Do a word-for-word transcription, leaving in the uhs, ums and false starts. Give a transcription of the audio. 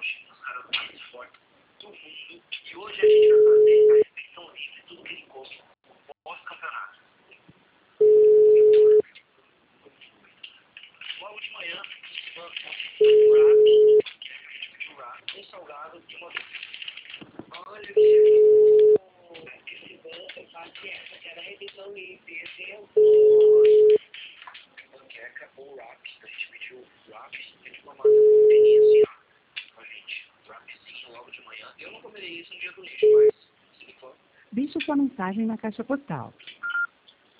auge, os caras mais fortes do mundo. E hoje a gente vai fazer a refeição livre, tudo que ele come, o pós-campeonato. Logo de manhã, uma wrap, que a gente pediu wrap, um salgado e uma doce. Olha que chegou. Esse bom, paciência, que era a refeição livre, esse é o panqueca ou wrap. A gente pediu wrap, que é de uma massa pequenininha assim, ó. Pra gente, wrapzinho logo de manhã. Eu não comeria isso no dia do lixo, mas se ele for. Deixe sua mensagem na caixa postal.